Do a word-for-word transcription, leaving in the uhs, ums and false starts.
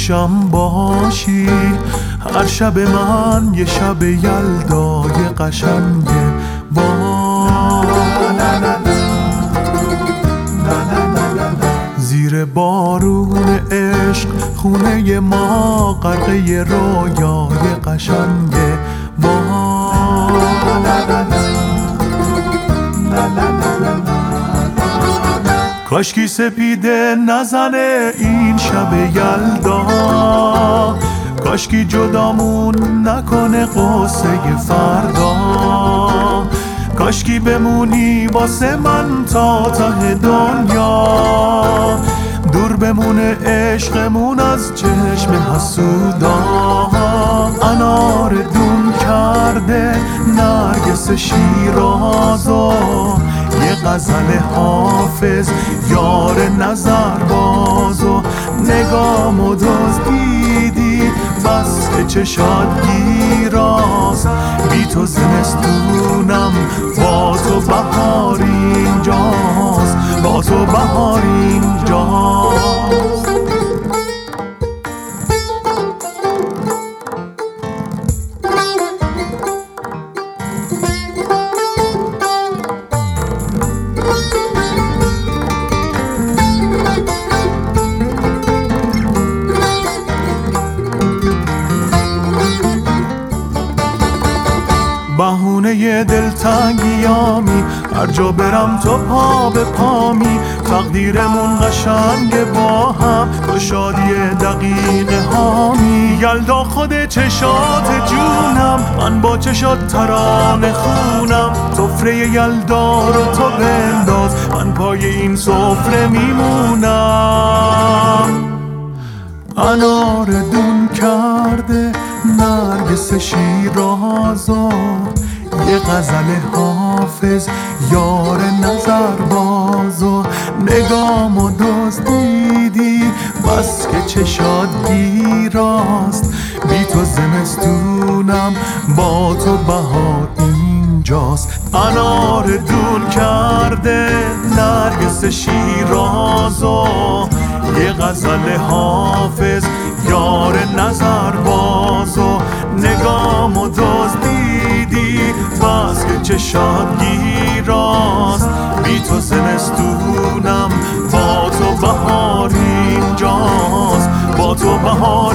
پیشم باشی. هر شب من یه شب یلدای قشنگه با زیر بارون عشق خونه ما غرقه رویای قشنگه با کاشکی سپیده نزنه این شب یلدا، کاشکی جدامون نکنه قصه فردا، کاشکی بمونی واسه من تا ته دنیا، دور بمونه عشقمون از چشم حسودا. انار دون کرده نرگس شیرازو، یه غزل حافظ یار نظر بازو، نگامو دزدیدی بس که چشات گیراست، بی تو زمستونم با تو بهار اینجاست، با تو بهار اینجاست. بهونه دلتنگیامی، هر جا برم تو پا به پامی، تقدیرمون قشنگه با هم، تو شادی دقیقه هامی. یلدا خود چشات جونم، من با چشات ترانه خونم، سفره یلدا رو تو بنداز، من پای این سفره میمونم. انار دون کرده نرگس شیرازو، یه غزل حافظ یار نظر بازو، نگامو دزدیدی بس که چشات گیراست، بی تو زمستونم با تو بهار اینجاست. انار دون کرده نرگس شیرازو، یه غزل حافظ یار نظر بازو، نگامو دزدیدی بس که چشات گیراست، بی تو زمستونم با تو بهار اینجاست، با تو بهار